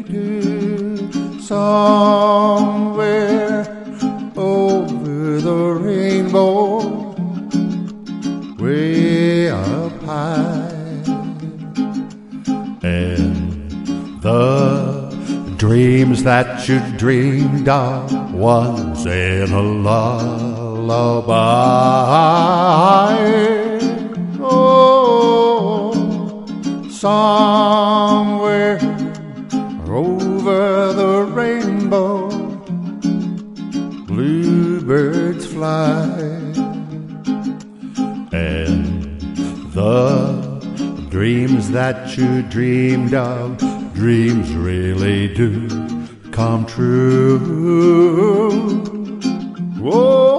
somewhere over the rainbow, way up high. And the dreams that you dreamed of once in a lullaby, oh, somewhere over the rainbow, bluebirds fly. And the dreams that you dreamed of, dreams really do come true. Whoa.